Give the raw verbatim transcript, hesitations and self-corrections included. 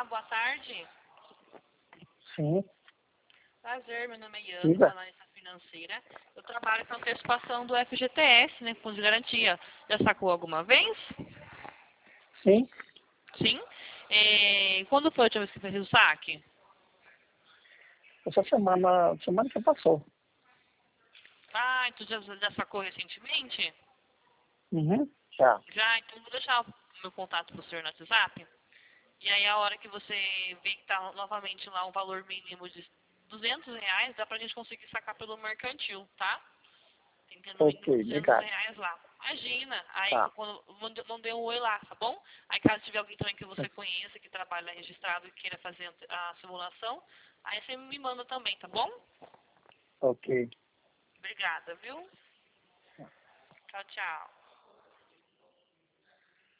boa tarde. Sim. Prazer, meu nome é Iana, Diga. sou analista financeira. Eu trabalho com antecipação do F G T S, né, Fundo de Garantia. Já sacou alguma vez? Sim. Sim. É, quando foi a última vez que fez o saque? Essa semana, semana que passou. Ah, então já, já sacou recentemente? Uhum. Já. Já, então vou deixar o meu contato pro senhor no WhatsApp. E aí a hora que você vê que tá novamente lá um valor mínimo de duzentos reais, dá pra gente conseguir sacar pelo mercantil, tá? Tem que ter no mínimo Ok, duzentos obrigado. reais lá. Imagina, aí Tá. quando mande mande um oi lá, tá bom? Aí caso tiver alguém também que você conheça, que trabalha registrado e queira fazer a simulação, aí você me manda também, tá bom? Ok. Obrigada, viu? Tchau, tchau.